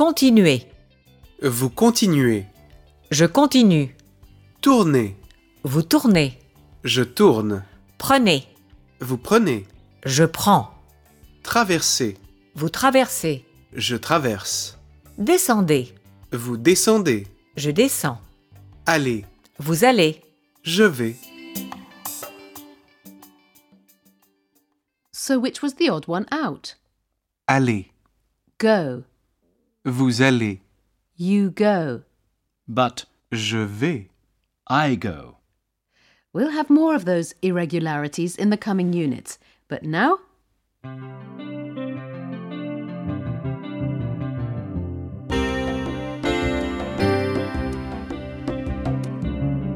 Continuez. Vous continuez. Je continue. Tournez. Vous tournez. Je tourne. Prenez. Vous prenez. Je prends. Traversez. Vous traversez. Je traverse. Descendez. Vous descendez. Je descends. Allez. Vous allez. Je vais. So which was the odd one out? Allez. Go. Vous allez. You go. But Je vais. I go. We'll have more of those irregularities in the coming units. But now,